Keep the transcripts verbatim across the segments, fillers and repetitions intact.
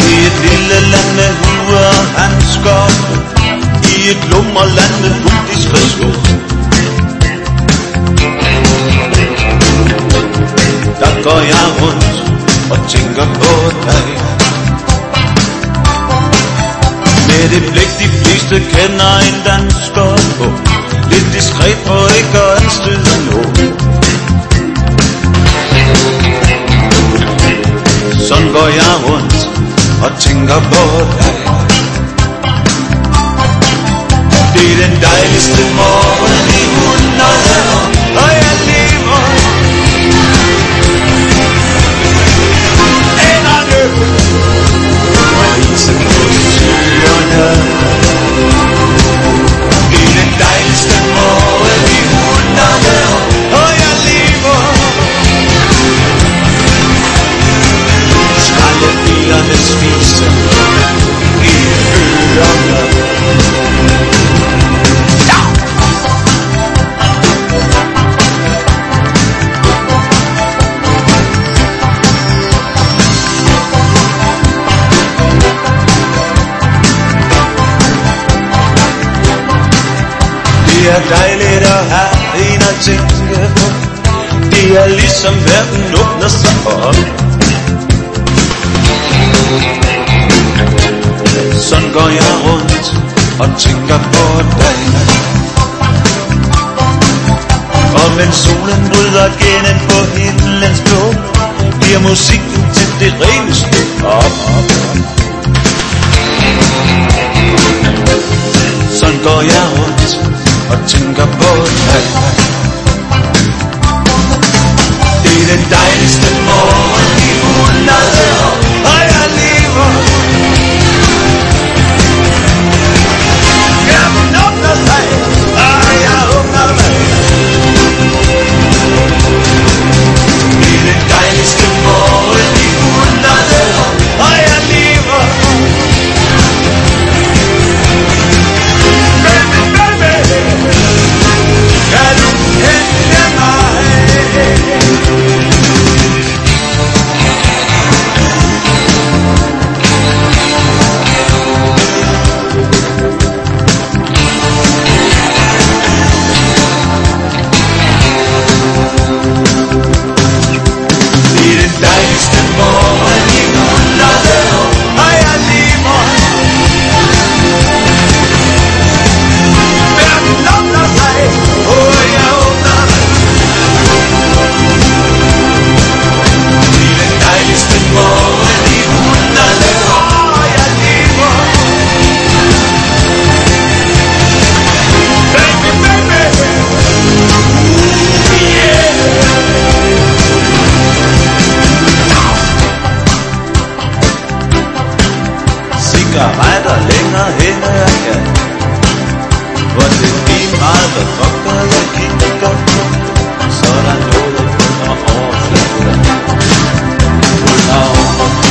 I et lille land med huer og handsker, i et lummerland med fuld diskretion, der går jeg rundt og tænker på dig. Med det blik de fleste kender en dansker på, lidt diskret for ikke at anstøde nogen. Sådan går jeg rundt og tænker på dig. Det er den dejligste morgen i hundrede år, og jeg lever. Enderne og viser på søerne. Det er den dejligste morgen i hundrede år, og jeg lever. Skraldebilerne spiser i ørerne. Det er dejligt at have en at tænke på. Det er ligesom verden åbner sig op. Sådan går jeg rundt og tænker på dig. Og mens solen bryder gennem på himlens blå, bliver musikken til det reneste op. Sådan går jeg rundt og tænker på dig. Det er den dejligste morgen i hundrede år, og jeg lever. Hjerten åbner sig, og jeg åbner mig. Det er den dejligste morgen i hundrede år, og jeg lever. Baby, baby, kan du hente mig? Cigaretter længere hen ad gaden, hvor det er lige meget, hvad fucker jeg kigger på. Så er der noget under overfladen, under overfladen.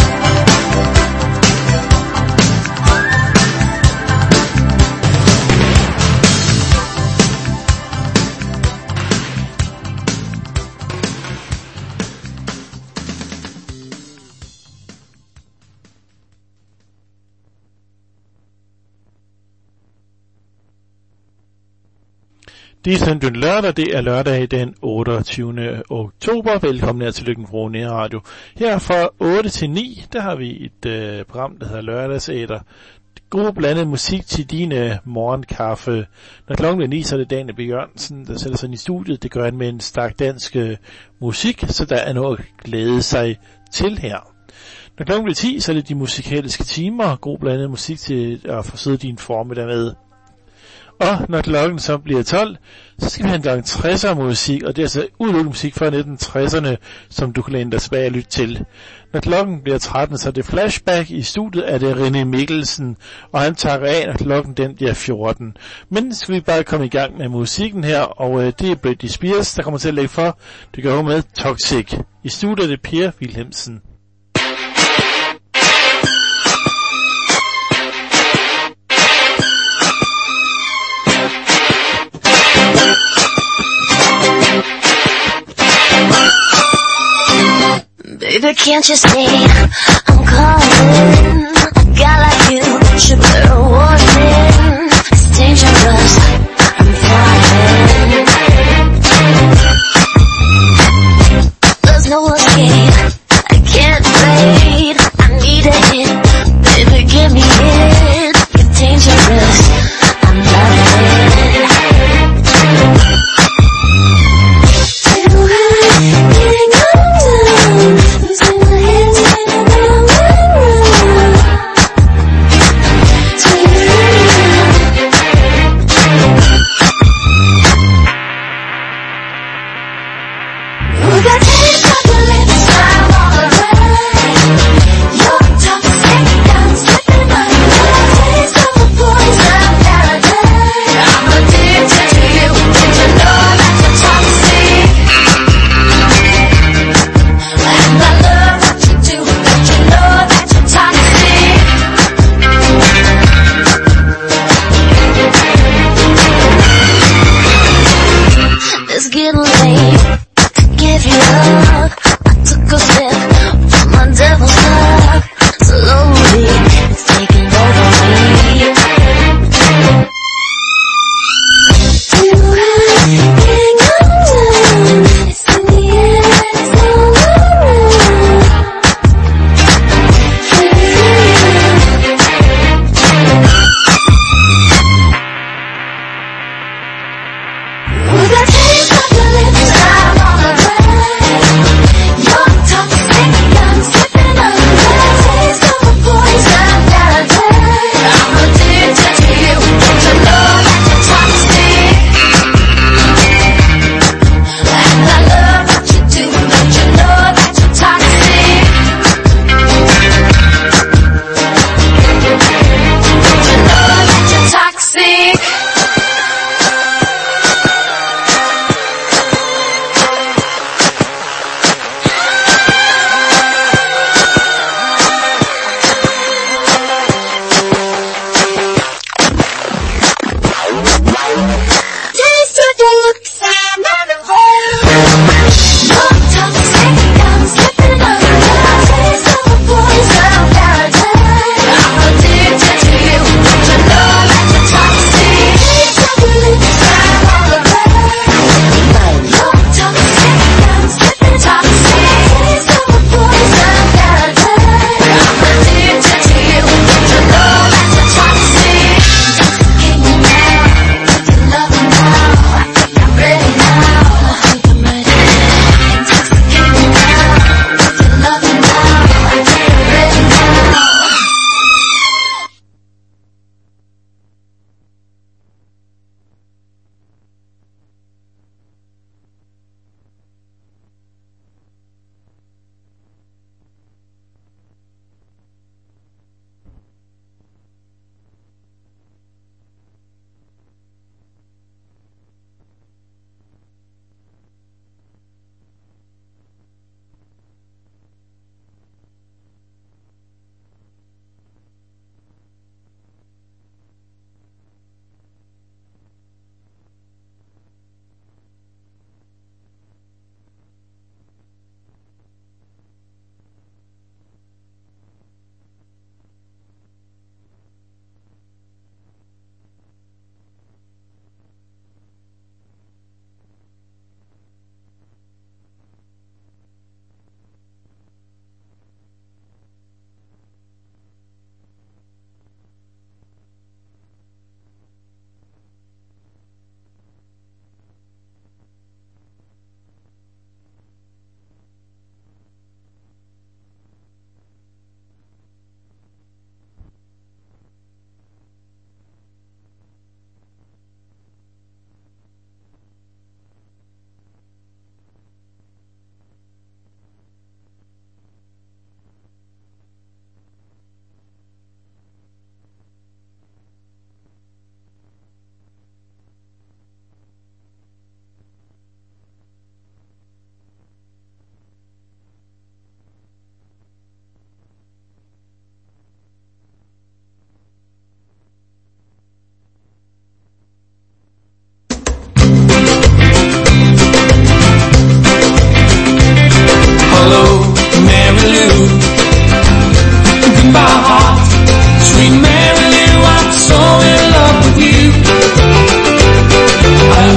Det er søndag lørdag, det er lørdag den otteogtyvende oktober. Velkommen her til Lykken Frue Nærradio. Her fra otte til ni, der har vi et øh, program, der hedder Lørdagsæter. God blandet musik til din øh, morgenkaffe. Når klokken er ni, så er det Daniel B. Jørgensen, der sætter sig i studiet. Det gør han med en stærk dansk øh, musik, så der er noget at glæde sig til her. Når klokken bliver ti, så er det de musikalske timer. God blandet musik til at forsøge din formiddag med. Og når klokken så bliver tolv, så skal vi have en gang tresser musik, og det er altså udelukkende musik fra nitten tresserne, som du kan læne dig tilbage og lytte til. Når klokken bliver tretten, så er det flashback. I studiet er det René Mikkelsen, og han tager af, når klokken den bliver fjorten. Men skal vi bare komme i gang med musikken her, og øh, det er Britney Spears, der kommer til at lægge for. Det gør hun med Toxic. I studiet er det Per Wilhelmsen. Baby, can't you see I'm calling?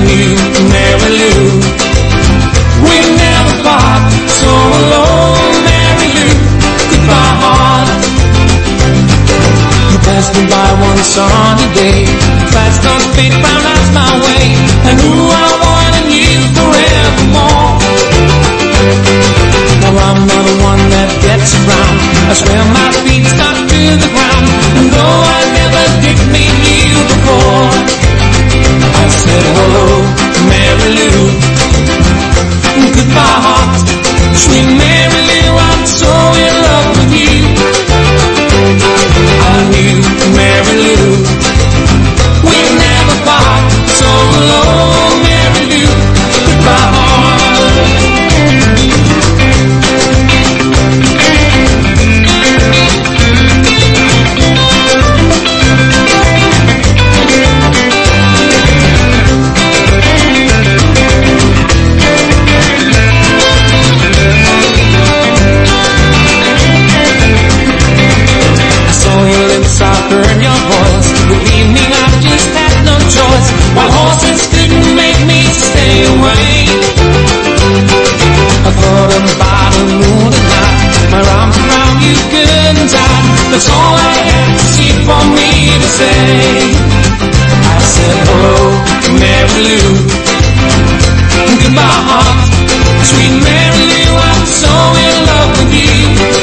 knew Mary Lou. We never fought, so alone, Mary Lou. Goodbye, heart. You passed me by one sunny day, fast on fate found out my way, and who I wanted you forevermore. Now I'm not the one that gets around, I swear my feet stuck to the ground, and though I never did meet you before, I said hello, Mary Lou. Goodbye, heart. Sweet Mary Lou, I'm so in love with you. I knew Mary Lou. We never fought, so alone, Mary Lou. Goodbye, heart. I heard your voice. The evening I just had no choice. While horses couldn't make me stay away, I thought about a moon tonight. My arms around you good and tight. That's all I had to see for me to say. I said hello, Mary Lou. Goodbye, heart. Sweet Mary Lou, I'm so in love with you.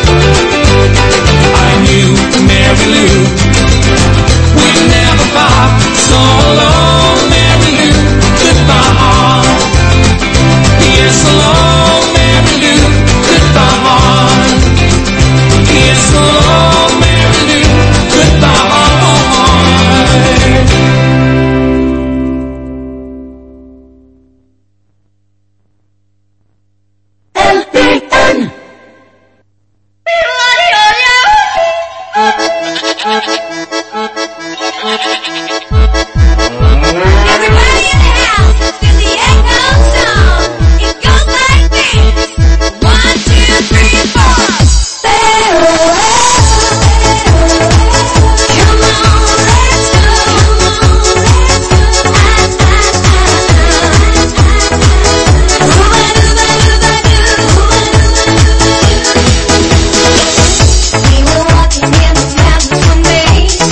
I knew Mary Lou. We never fought, so alone, Mary Lou. Goodbye, heart. Yes, alone, Mary Lou. Goodbye, heart. Yes, alone, Mary Lou. Goodbye, heart. L P N Everybody in the house, let's do the Echo song. It goes like this. One, two, three, four. Come on, let's go. We were walking in the mountains one day.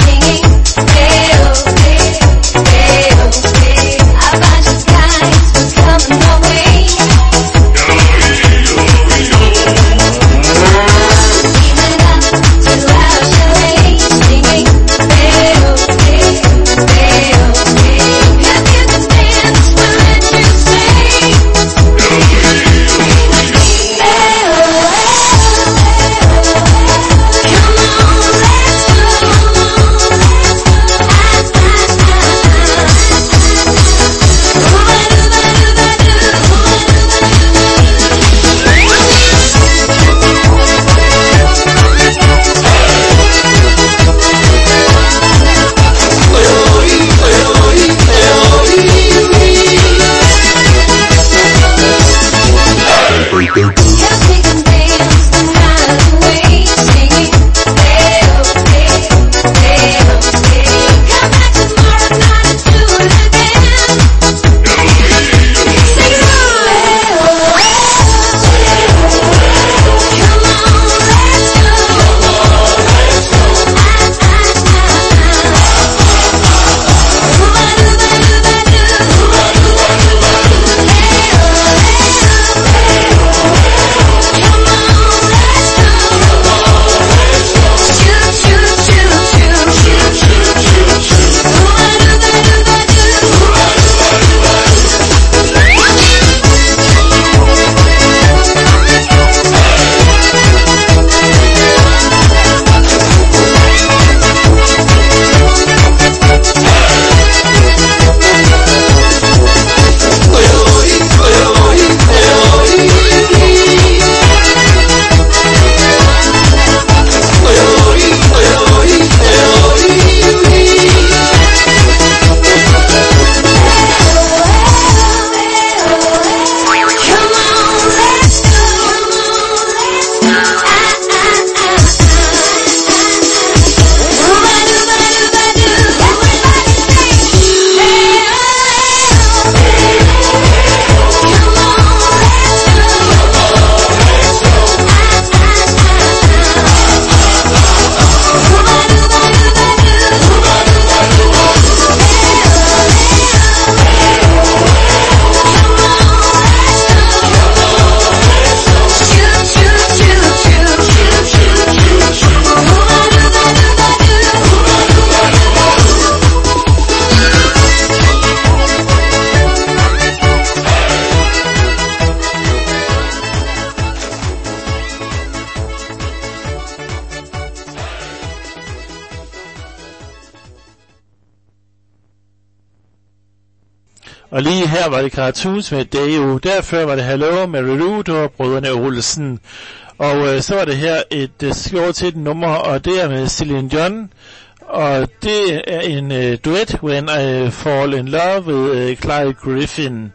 Og lige her var det Cartoons med Deo. Derfor var det Hello med Rerudo og Brødrene Olsen. Og øh, så var det her et øh, skår til et nummer, og det er med Celine Dion. Og det er en øh, duet, When I Fall in Love, with øh, Clive Griffin.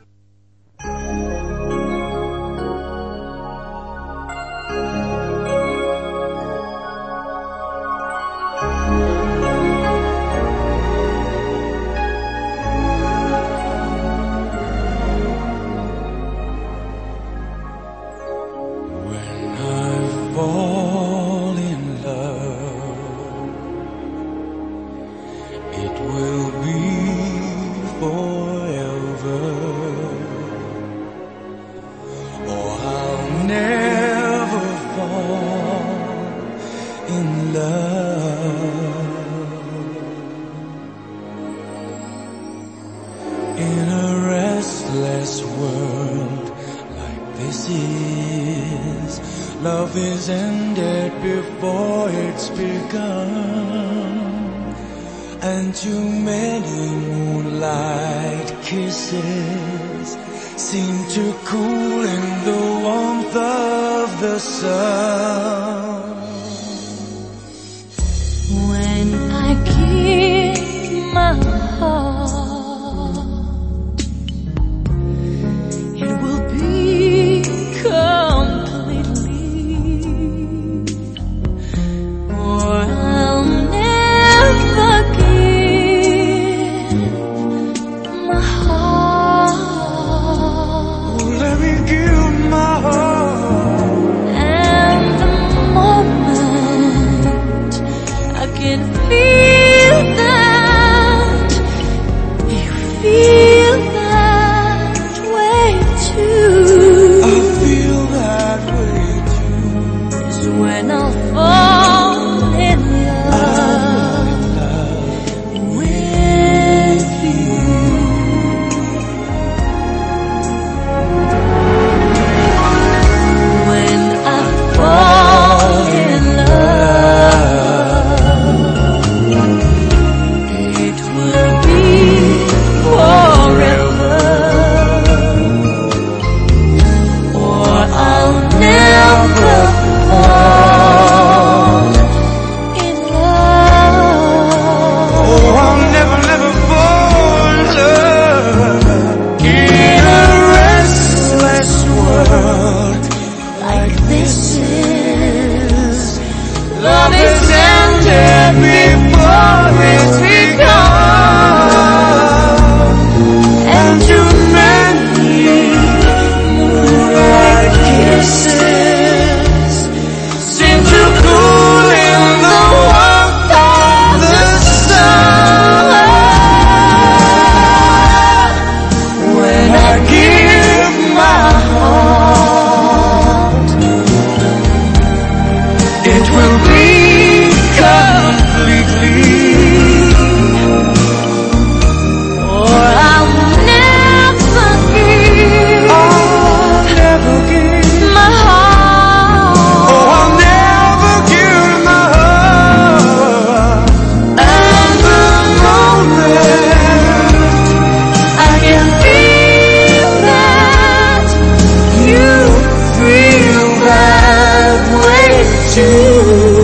Fall in love, it will be forever, or I'll never fall in love. In a restless world like this is, love is ended before it's begun, and too many moonlight kisses seem to cool in the warmth of the sun. When I give my heart, it will be completely, or I'll never give my heart. Let me give my heart. And the moment I can feel that, you feel that way too. I feel that way too. Is when I'll fall in love with you. When I fall in love, it will be forever, or I'll never fall in love. Oh, I'll never, never fall in love. In a restless world Like this is, love is ended before it's begun, and too many moonlight kisses seem to cool in the warmth of the sun. When I give my heart, it will be completely, or I'll never give I'll never give, my heart. oh, I'll never give my heart. And the moment I can feel that, you feel that way too.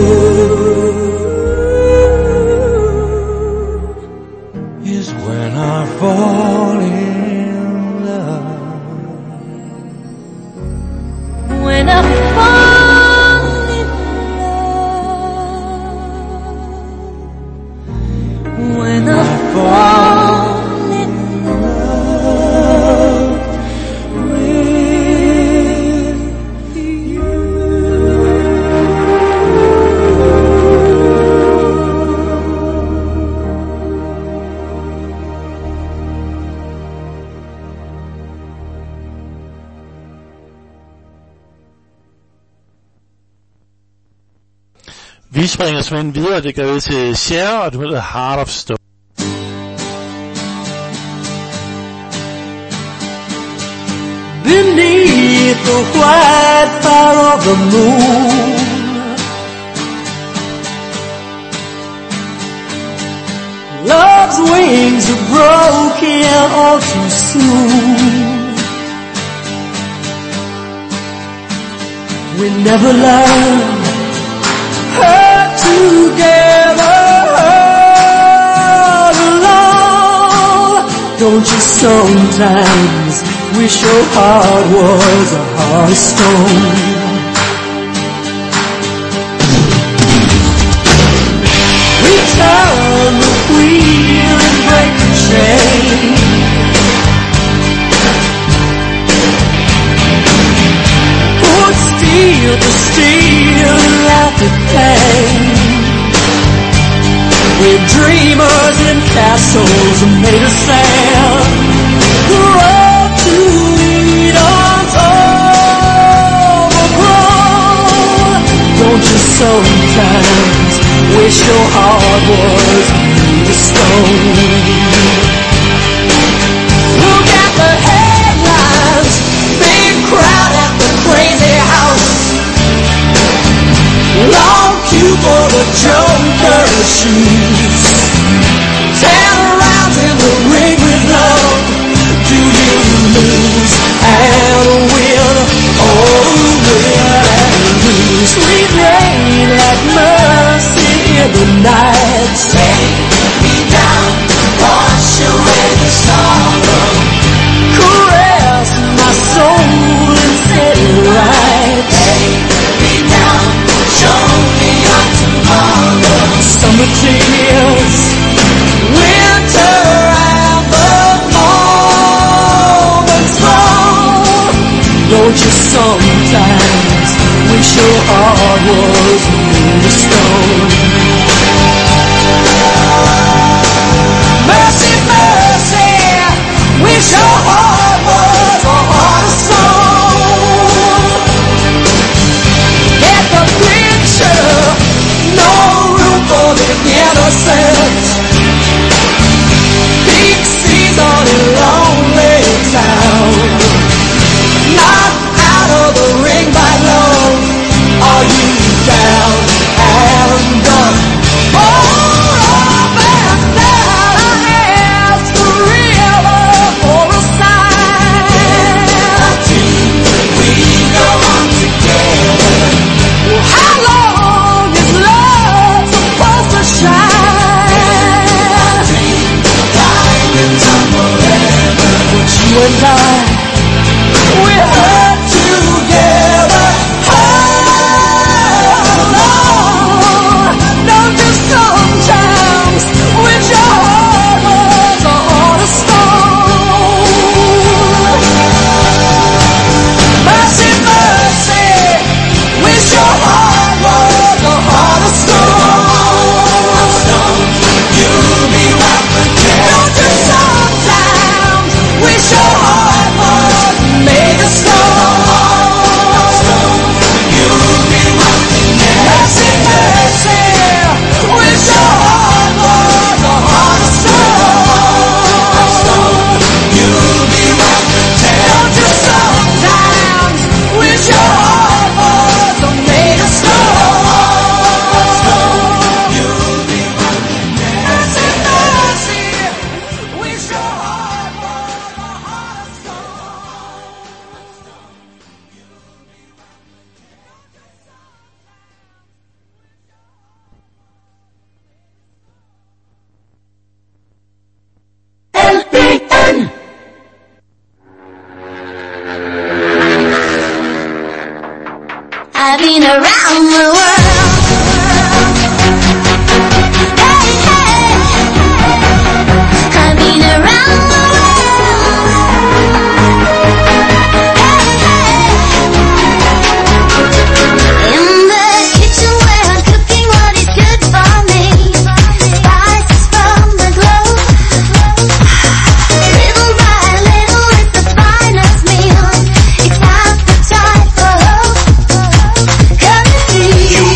is when I fall in love. When I fall in love, when I fall in love with you. Vi springer simpelthen videre, det gør vi til Cher, og du hedder Heart of Stone. Beneath the white fire of the moon, love's love's wings are broken all too soon. We never learn her together alone. Don't you sometimes wish your heart was a heart of stone? Turn the wheel and break the chain. Put steel to steel and laugh at pain. We're dreamers in castles made of sand. The road to Eden's overgrown. Don't you sometimes wish your heart was made of stone? Look at the headlines, big crowd at the crazy house. Long queue for the Joker's shoes. Ten rounds in the ring with love. Do you lose and win? Oh, win and lose. Sweet rain like mercy in the night. Take me down, wash away the sorrow. Caress my soul and set it right. Take me down, show me your tomorrow. Summer tears, winter and the moment's long. Don't you sometimes wish your heart was made of stone? Mercy, mercy, wish your heart was a heart of stone. Get the picture, no room for the innocent. Big season in lonely town. Not out of the ring by love. Are you down and up? Hold up and down. I ask the river for a sign. We go on together. Well, how long is love supposed to shine? Diamonds are forever. But you and I, we're hurt together. Don't you sometimes wish your heart was a heart of stone? Mercy, mercy, wish your heart was a heart of stone. You'll be my protector. Don't you sometimes wish your heart was made of stone? You'll be my protector. Mercy, mercy, wish your heart was a heart of stone. You'll be my protector. Don't you sometimes wish your heart was made of stone? You'll be my protector. Mercy, mercy, wish your heart was a heart of stone. L P N. I've been around the world. Hey, hey. I've been around the world. Hey, hey. In the kitchen where I'm cooking what is good for me. Spices from the globe. Little by little it's the finest meal. It's appetite for hope. Come and see. You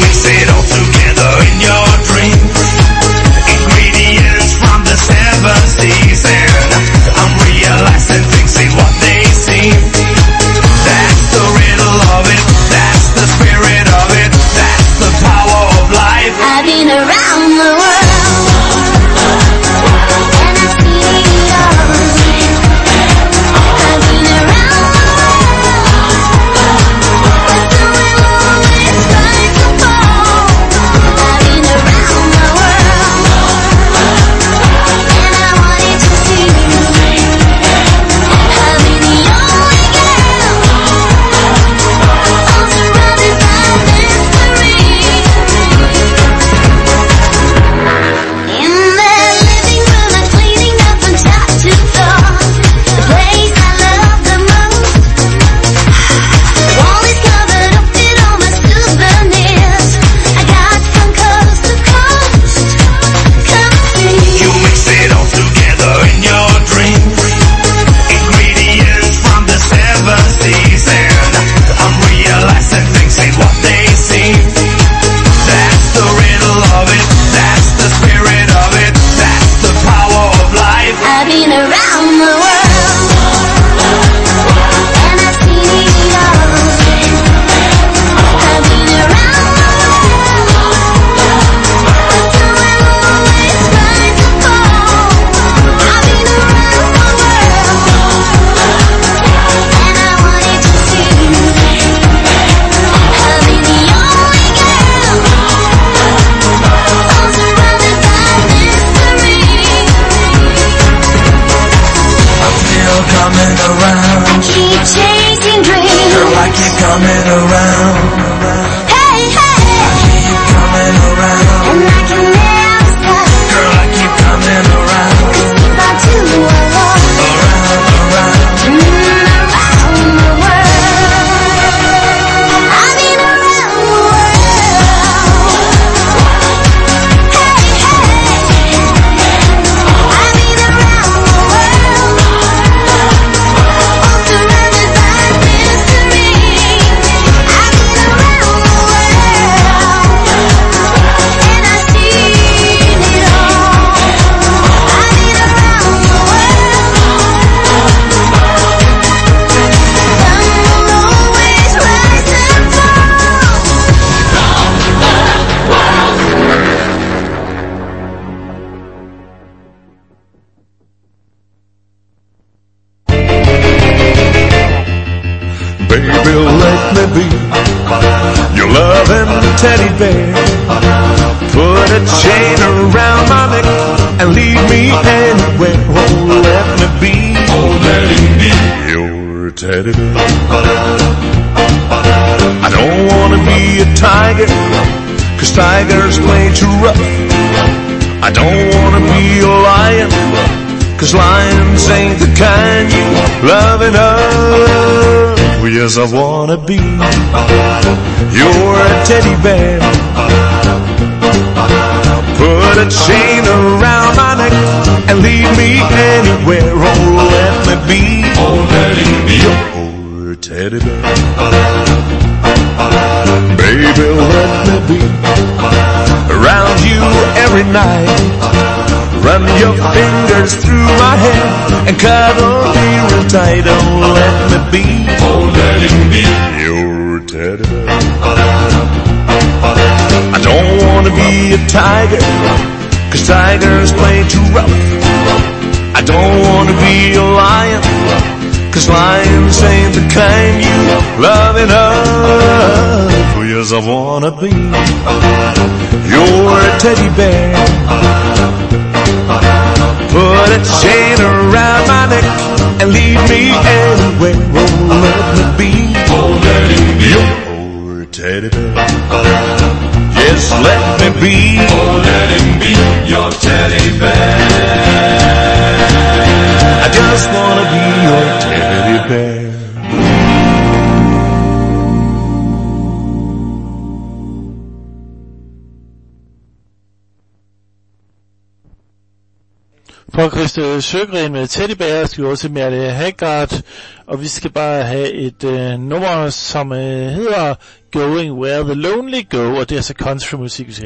chain around my neck and lead me anywhere. Oh, let me be. Oh, let me be your teddy bear. I don't want to be a tiger, 'cause tigers play too rough. I don't want to be a lion, 'cause lions ain't the kind you love enough. Yes, I want to be your teddy bear. Put a chain around my neck and lead me anywhere. Oh, let me be. Oh, let me be your teddy bear. Baby, let me be around you every night. Run your fingers through my hair and cuddle me real tight. Oh, let me be. Oh, let me be your teddy bear. I don't want to be a tiger, 'cause tigers play too rough. I don't want to be a lion, 'cause lions ain't the kind you love enough. Yes, I want to be your teddy bear. Put a chain around my neck and lead me anywhere. Oh, let me be. Oh, let me be your teddy bear. Yes, let me be. Oh, let him be your teddy bear. I just want to be your teddy bear. For Christer Sjögren med Teddy Bear skal vi også med det Haggard, og vi skal bare have et øh, nummer, som øh, hedder Going Where the Lonely Go, og det er så countrymusik, vi skal.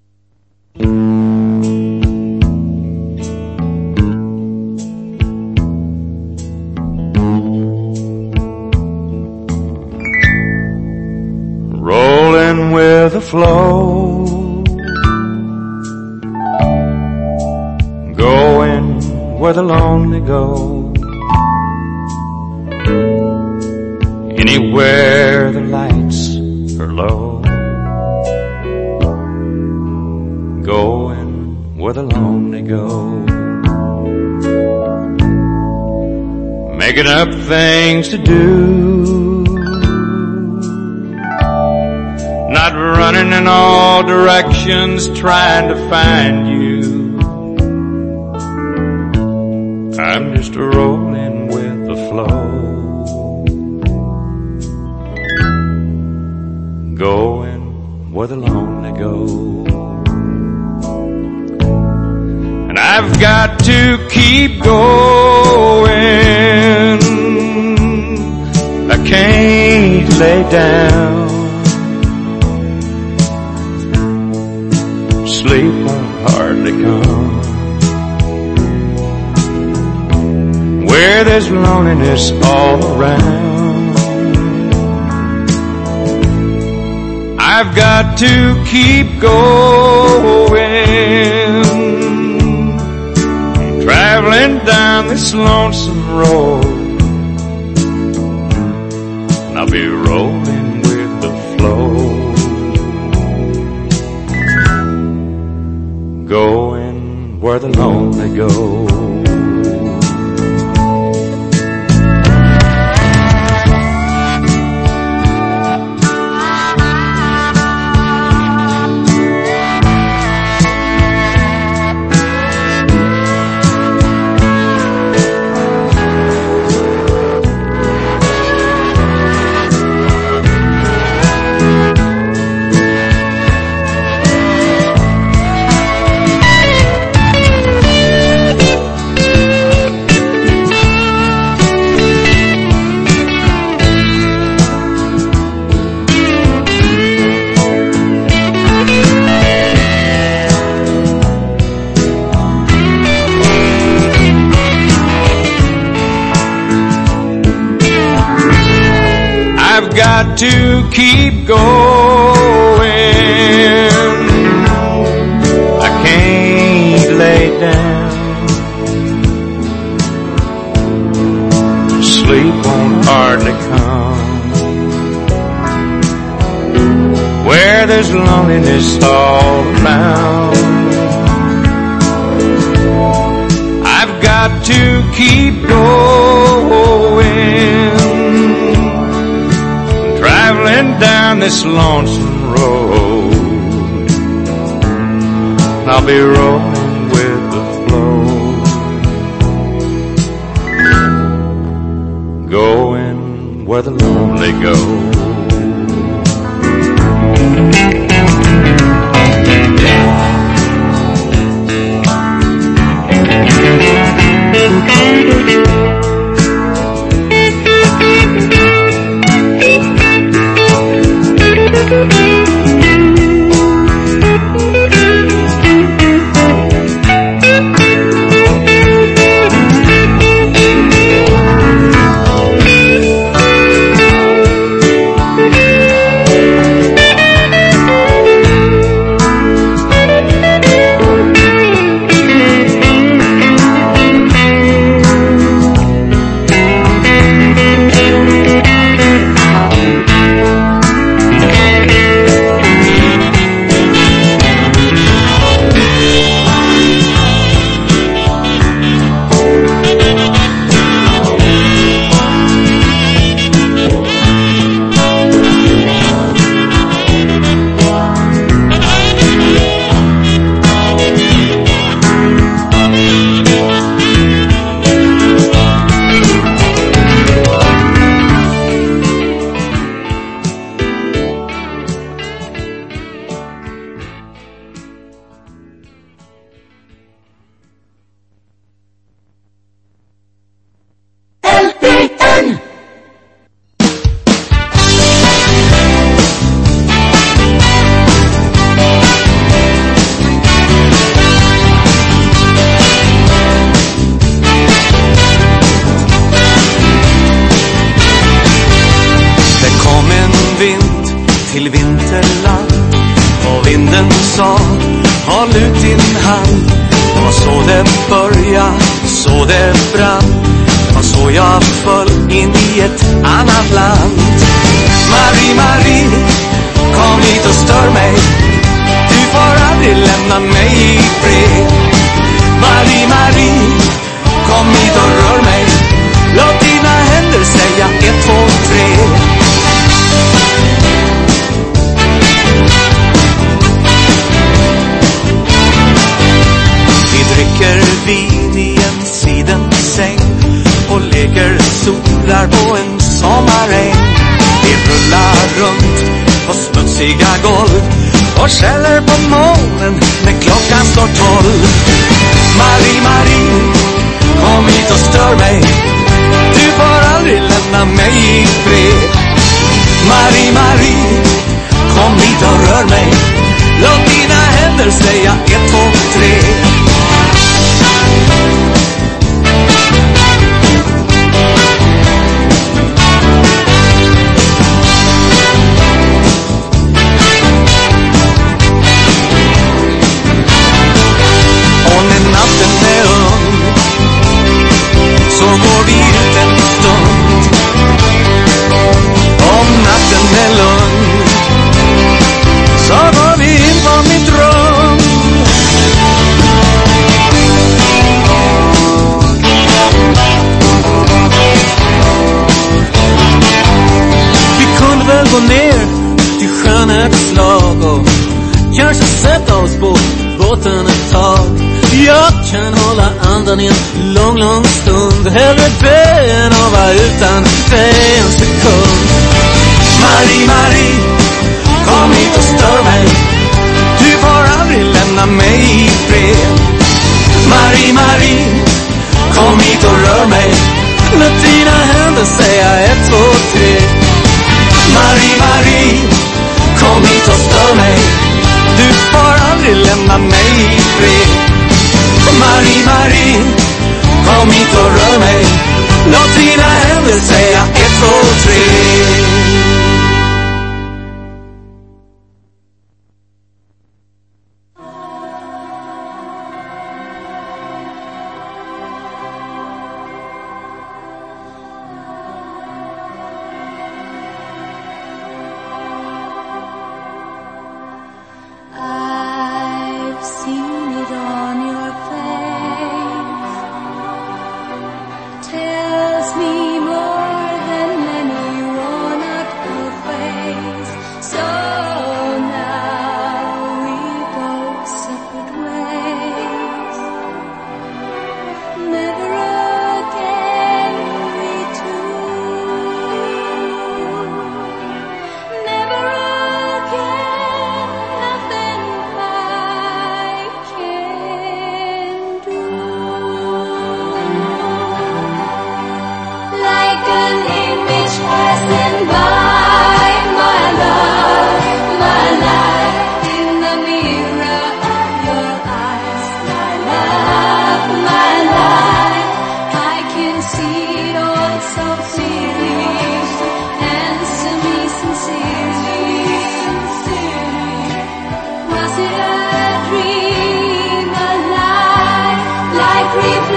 Rolling with the flow, going where the lonely go, anywhere the lights are low, going where the lonely go, making up things to do, not running in all directions trying to find you. I'm just rolling with the flow, going where the lonely go. And I've got to keep going, I can't lay down, sleep won't hardly come. Where there's loneliness all around, I've got to keep going, traveling down this lonesome road, and I'll be rolling with the flow, going where the lonely go. Got to keep going, I can't lay down, sleep won't hardly come. Where there's loneliness all around, keep going, traveling down this lonesome road. I'll be rolling with the flow, going where the lonely go.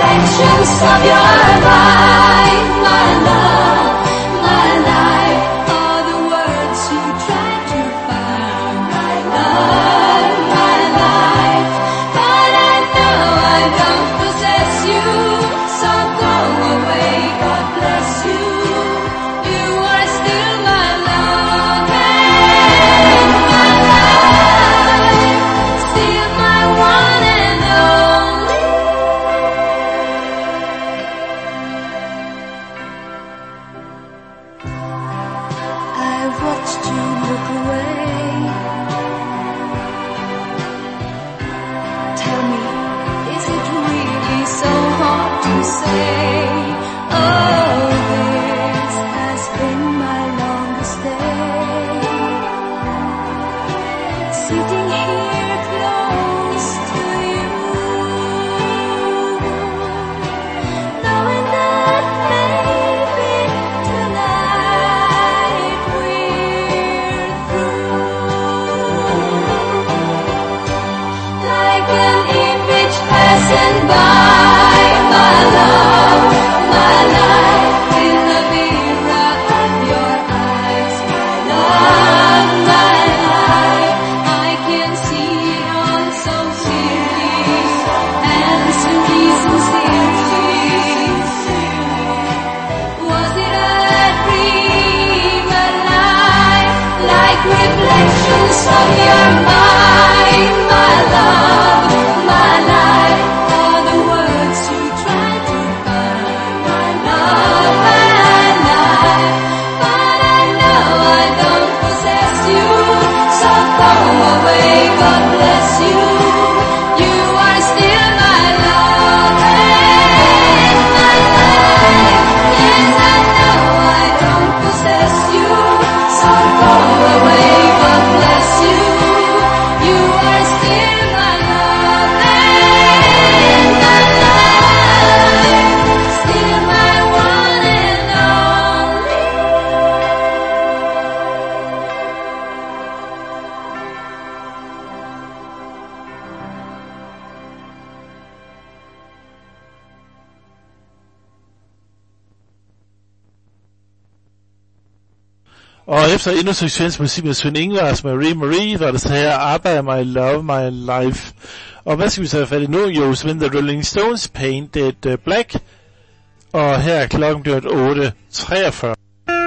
reflections of your life, my love, my life, are the words you try to find, my love, my life. But I know I don't possess you, so go away, God bless you. You are still my love and my life, still my one and only. I've watched you look away. Tell me, is it really so hard to say? Oh, this has been my longest day. Sitting here close to you, knowing that maybe tonight we're through. Like an image passing by, my love, my life, in the mirror of your eyes, my love, my life. I can see it all so clearly, answer sincerely. Was it a dream, a lie, like reflections of your mind, my love, my life, are the words you try to find, my love, my life. But I know I don't possess you, so go away, God bless you. You are still my love and my life. Yes, I know I don't possess you, so go away, God bless you. You are still my love and my life, still my one and only. Og efter endnu sekvens musik med Svend Ingvars, Marie Marie, var det så her ABBA, My Love, My Life. Og hvad skal vi så have fat i nu? Jo, så The Rolling Stones, Painted uh, Black. Og her er klokken blevet otte treogfyrre.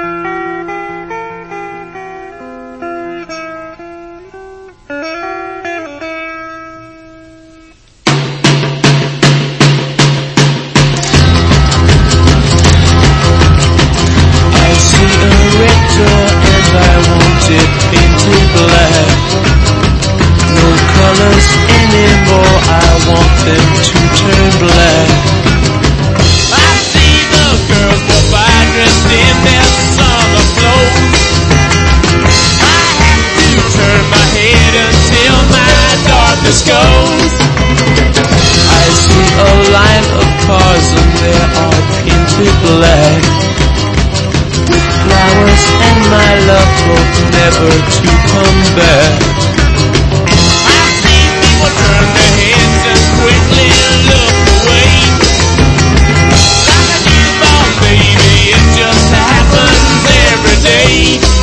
I see a red door and I want it painted black. No colors anymore, I want them to turn black. I see the girls go by dressed in their summer clothes. I have to turn my head until my darkness goes. I see a line of cars and they are painted black, with flowers and my love hope never to come back. I see people turn their heads and quickly look away. Like a newborn baby, it just happens every day.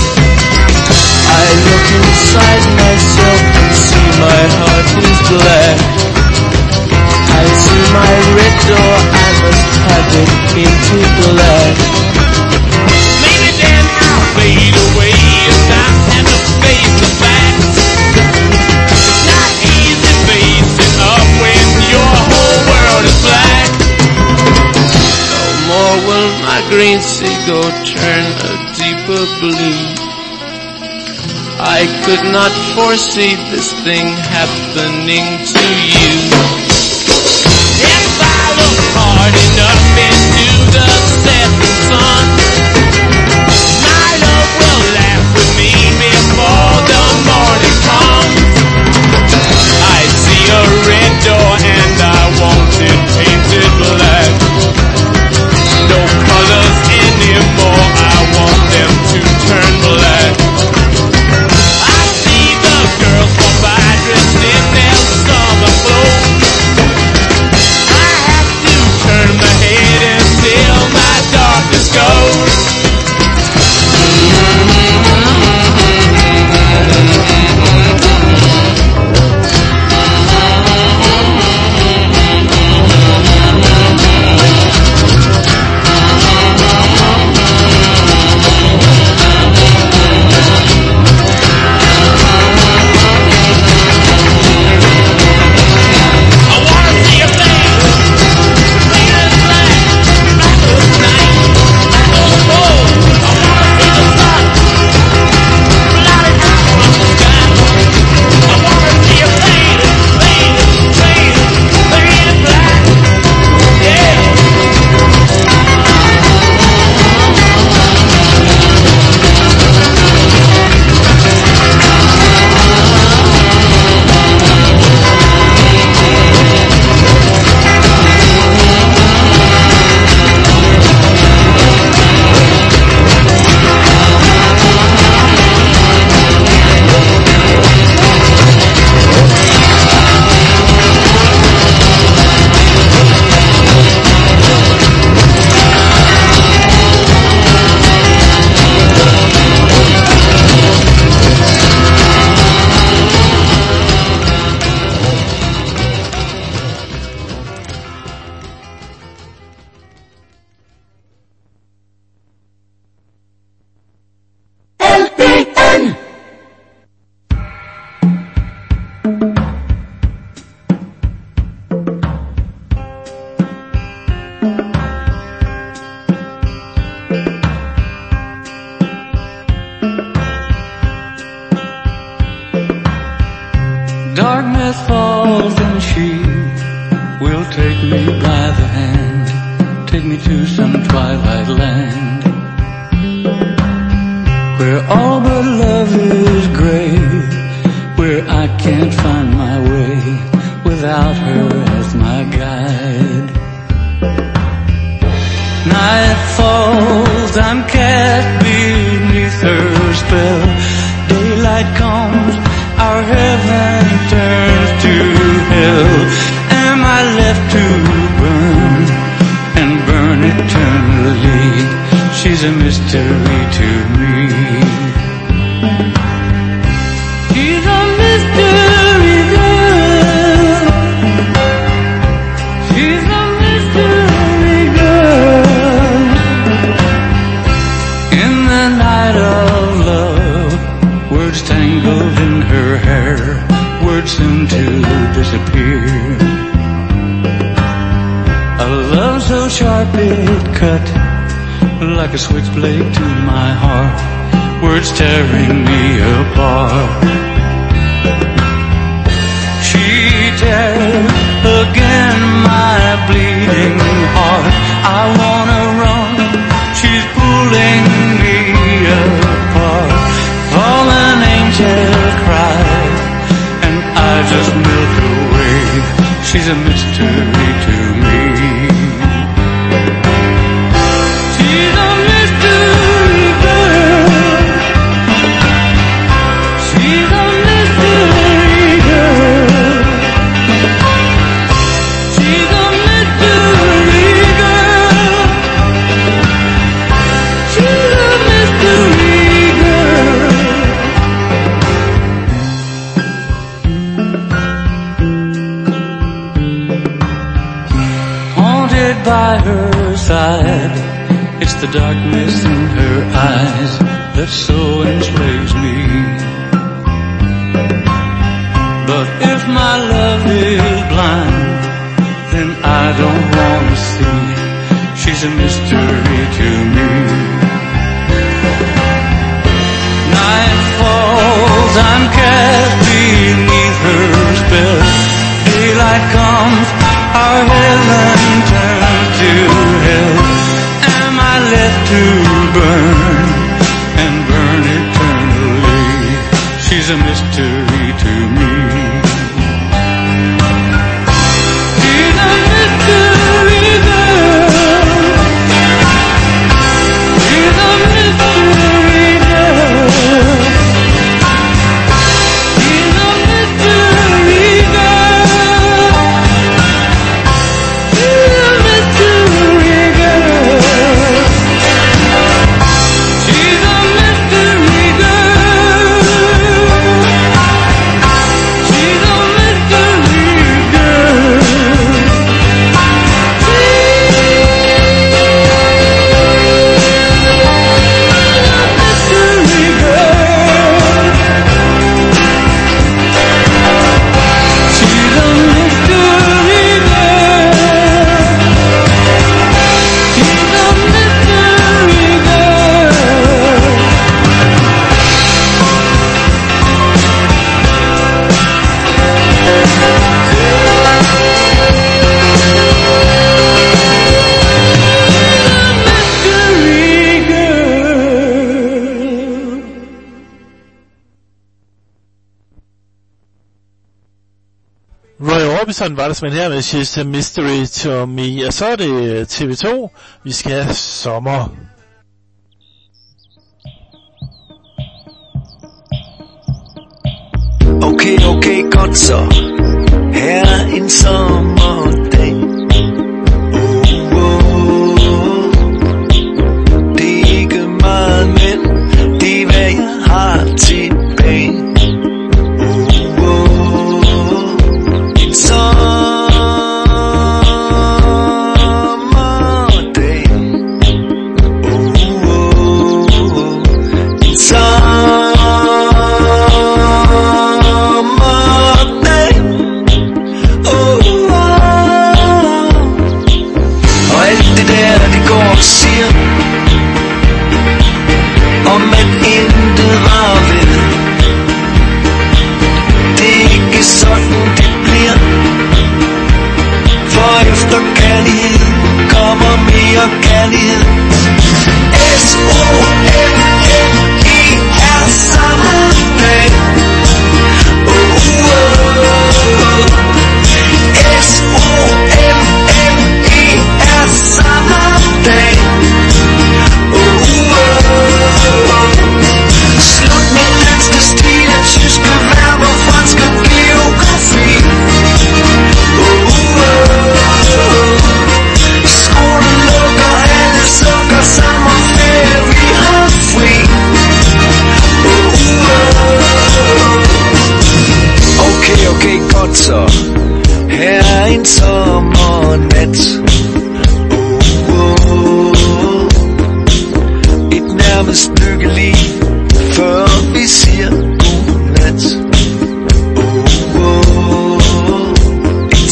I look inside myself and see my heart is black. I see my red door, I must have it painted black. Maybe then I'll fade away as time and to face the facts. It's not easy facing up when your whole world is black. No more will my green seagull turn a deeper blue. I could not foresee this thing happening to you. If I look hard enough into the setting sun, my love will laugh with me before the morning comes. I see a red door and I want it painted black. No colors anymore, I want them to turn black. I see the girls go by dressed in their summer clothes. take me by the hand, take me to some twilight land, where all but love is gray, where I can't find my way without her as my guide. Night falls, I'm cast beneath her spell. Daylight comes, our heaven turns to hell. Am I left to burn and burn eternally? She's a mystery to me. She's a mystery girl. She's a mystery girl. In the night of love, words tangled in her hair, words soon to disappear. A love so sharp it cut like a switchblade to my heart, words tearing me apart. She tears again my bleeding heart. I wanna run, she's pulling me apart. Fallen angels cry, and I just melt away. She's a mystery to me. She's a mystery girl. She's a mystery girl. She's a mystery girl. She's a mystery girl. Haunted by her side, it's the darkness in her eyes that so enslaves me. But if my love is blind, then I don't want to see. She's a mystery to me. Night falls, I'm cast beneath her spell. Daylight comes, our heaven turns to hell. Am I left to burn and burn eternally? She's a mystery to me. She's a mystery girl. She's a mystery girl. She's a mystery girl. She's a mystery girl. She's a mystery girl. She's a mystery girl. She's a mystery girl. She's a mystery girl. Mystery girl. Roy Orbison var der simpelthen her med She's a Mystery to Me. Og så er det T V to. Vi skal have sommer. Okay, okay, godt så. Her er en sommerdag. Oh, oh, oh. Det er ikke meget, men det er hvad jeg har tilbage. Oh, oh, oh. En sommerdag. Oh, oh, oh. En sommerdag. Oh, oh. er en sommernat. Oh, oh. Et nærmest lykkelig, før vi siger godnat. Oh, oh. En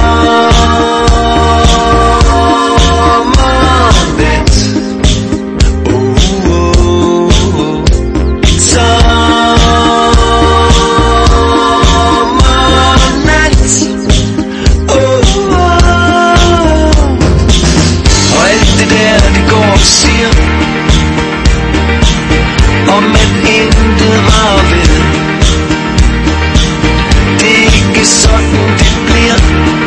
sommernat. Oh, oh. En sommernat. Oh, oh. Og alt det der, det går og siger, om at intet var ved. Det er ikke sådan det bliver,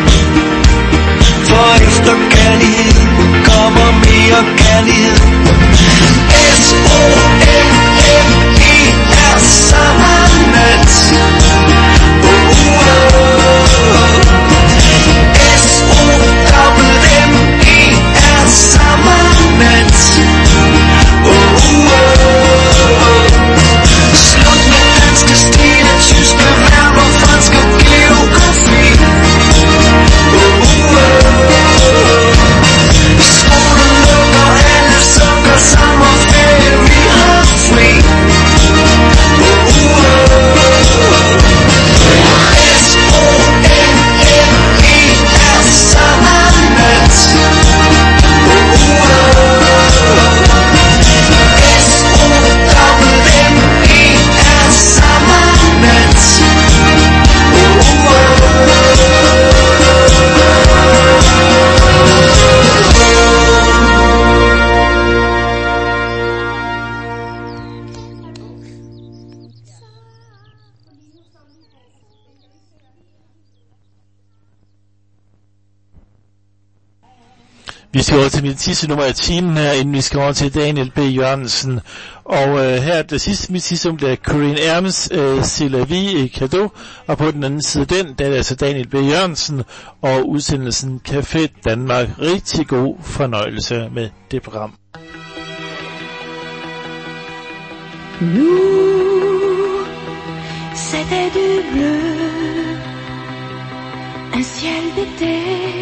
for efter kærlighed kommer mere kærlighed. S O M M I er sommernat. Oh, oh. S O M M I er sommernat. Oh, oh. Slut med danske stile, tyske verb og fransk og geografi. Oh, oh. Skolen lukker, alle sukker, sommerferie, vi har fri. Oh, oh. S O M M I er sommernat. Oh, oh. S O M M I er sommernat. Oh, Vi skal over til mit sidste nummer af timen her, inden vi skal over til Daniel B. Jørgensen. Og øh, her det sidste, mit sidste nummer, det er Corinne Erms, øh, C'est la vie et cadeau. Og på den anden side den, der er altså Daniel B. Jørgensen og udsendelsen Café Danmark. Rigtig god fornøjelse med det program. Nous, c'était du bleu, un ciel d'été,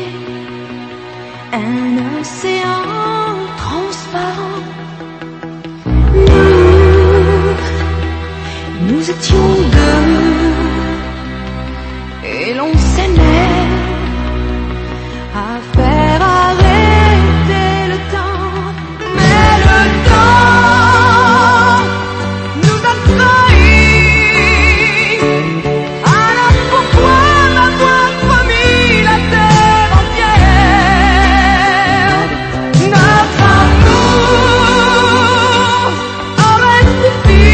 un océan transparent. Nous, nous étions deux, et l'on s'aimait à faire arrêter le temps. Mais le temps nous a trahis. Alors pourquoi m'avoir promis la terre entière? Notre amour aurait suffi.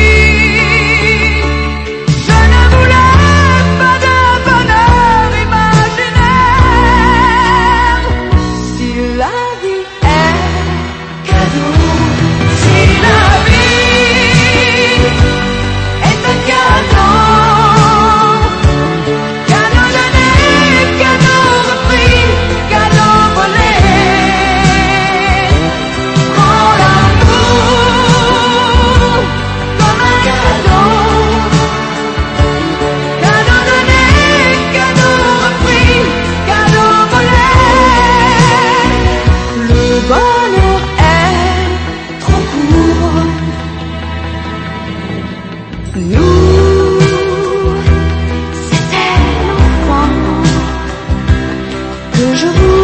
Je ne voulais pas de bonheur imaginaire. Si la vie est cadeau, si la vie est un cadeau, cadeau donné, cadeau repris, cadeau volé, prends l'amour comme un cadeau, cadeau donné, cadeau repris, cadeau volé. Le bonheur est trop court. Nous, c'était l'enfant que je voulais.